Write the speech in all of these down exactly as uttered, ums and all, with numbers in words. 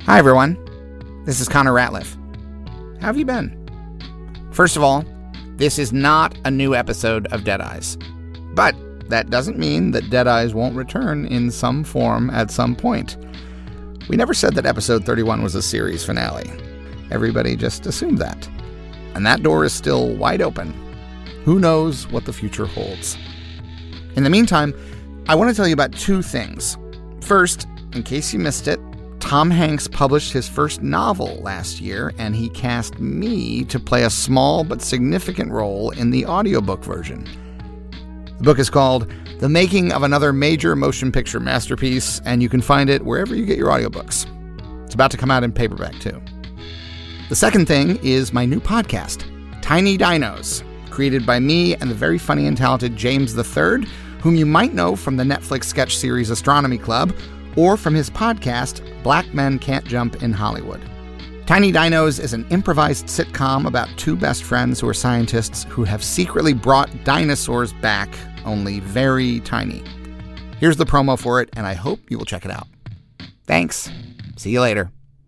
Hi, everyone. This is Connor Ratliff. How have you been? First of all, this is not a new episode of Dead Eyes. But that doesn't mean that Dead Eyes won't return in some form at some point. We never said that episode thirty-one was a series finale. Everybody just assumed that. And that door is still wide open. Who knows what the future holds? In the meantime, I want to tell you about two things. First, in case you missed it, Tom Hanks published his first novel last year, and he cast me to play a small but significant role in the audiobook version. The book is called The Making of Another Major Motion Picture Masterpiece, and you can find it wherever you get your audiobooks. It's about to come out in paperback, too. The second thing is my new podcast, Tiny Dinos, created by me and the very funny and talented James the Third, whom you might know from the Netflix sketch series Astronomy Club, or from his podcast, Black Men Can't Jump in Hollywood. Tiny Dinos is an improvised sitcom about two best friends who are scientists who have secretly brought dinosaurs back, only very tiny. Here's the promo for it, and I hope you will check it out. Thanks. See you later.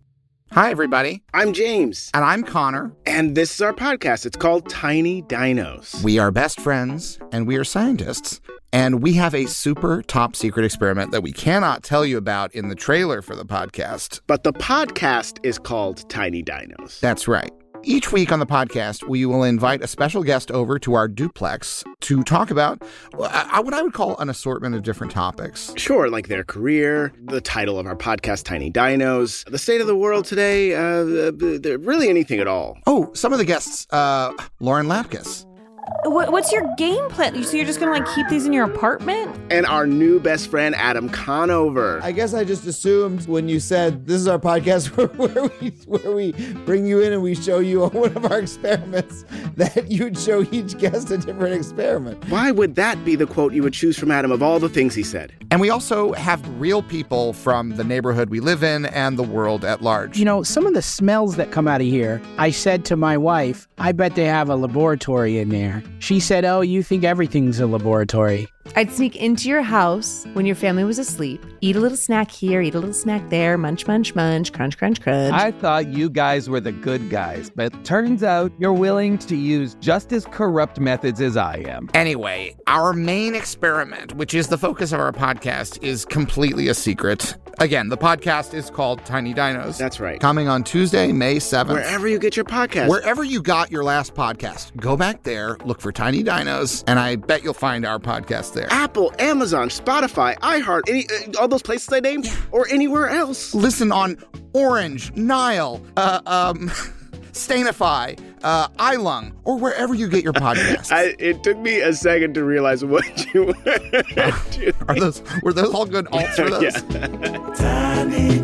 Hi, everybody. I'm James. And I'm Connor. And this is our podcast. It's called Tiny Dinos. We are best friends, and we are scientists. And we have a super top secret experiment that we cannot tell you about in the trailer for the podcast. But the podcast is called Tiny Dinos. That's right. Each week on the podcast, we will invite a special guest over to our duplex to talk about what I would call an assortment of different topics. Sure, like their career, the title of our podcast, Tiny Dinos, the state of the world today, uh, really anything at all. Oh, some of the guests, uh, Lauren Lapkus. What's your game plan? So you're just going to like keep these in your apartment? And our new best friend, Adam Conover. I guess I just assumed when you said this is our podcast where, where we where we bring you in and we show you one of our experiments that you'd show each guest a different experiment. Why would that be the quote you would choose from Adam of all the things he said? And we also have real people from the neighborhood we live in and the world at large. You know, some of the smells that come out of here, I said to my wife, I bet they have a laboratory in there. She said, oh, you think everything's a laboratory. I'd sneak into your house when your family was asleep, eat a little snack here, eat a little snack there, munch, munch, munch, crunch, crunch, crunch. I thought you guys were the good guys, but turns out you're willing to use just as corrupt methods as I am. Anyway, our main experiment, which is the focus of our podcast, is completely a secret. Again, the podcast is called Tiny Dinos. That's right. Coming on Tuesday, May seventh. Wherever you get your podcast. Wherever you got your last podcast, go back there, look for Tiny Dinos, and I bet you'll find our podcast there. Apple, Amazon, Spotify, iHeart, any uh, all those places I named, yeah. Or anywhere else. Listen on Orange, Nile, uh, um, Stainify, uh, iLung, or wherever you get your podcasts. I, it took me a second to realize what you were doing. Are those were those all good alts for those? Yeah. Tiny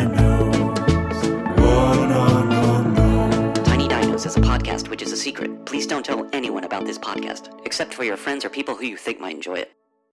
Dinos. Whoa, no, no, no. Tiny Dinos is a podcast which is a secret. Please don't tell anyone about this podcast, except for your friends or people who you think might enjoy it.